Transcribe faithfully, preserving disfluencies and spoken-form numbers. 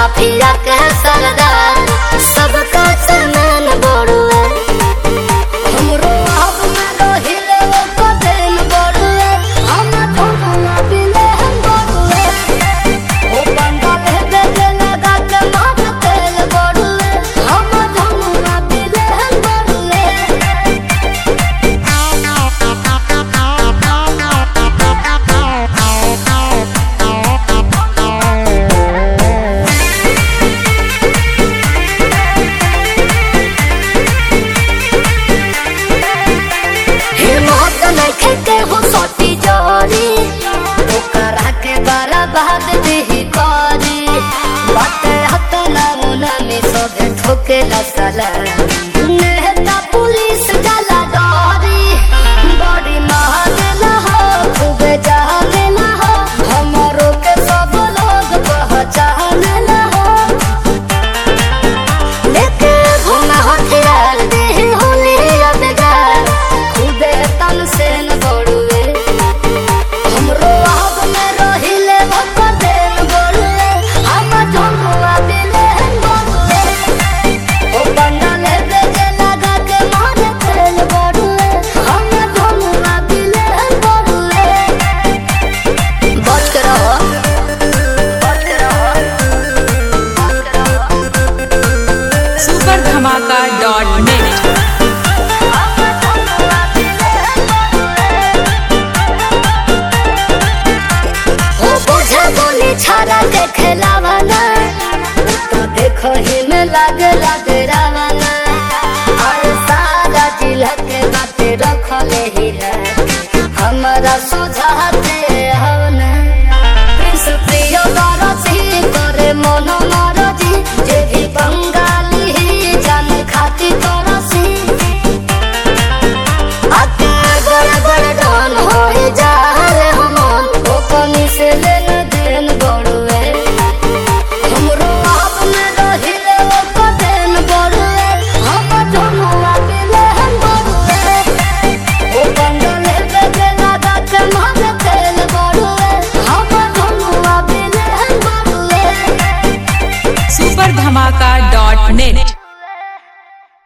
mafia के सरदार सबका सनमान बड़ुए हमरो अब में रहिले वो कदेन बड़ुए हम धोना बिले हम बड़ुए ओ बंगाल है दे लगा के मार तेल बड़ुए हम धोना बिले हम बड़ुए खेते हो सोती जोरी ओकरा के बर्बाद भी करी बाते हत नमूना में सोधे ठोके लसला नेता पुलिस जला डरी बड़ी महंगा हो खूबे जाने हो हमरो के सब लोग पहचाने हो लेके घुमा हथियार दे होली अबगार खूबे तन से धमाका डॉट नेट हो बुझे बोली छाड़ा के खेलावाना तो देखो ही में लागे लागे रावाना और सारा जिला के बातें रखले ही है हमारा सुझाते हवना प्रिंस प्रिय दरसी करे मनो मरजी जे भी बंगाली ही जान खाती तरसी आके बड़े बड़े डॉन होए जा रे हमन ओ कनी से लेन देन बड़ुए हमरो आप में रहिले ओ कदेन बड़ुए हम धनुआ बिले हम बड़ुए ओ बंगाल बेगे लगा के मार तेल बड़ुए हम धनुआ बिले हम बड़ुए सुपर धमाका डॉट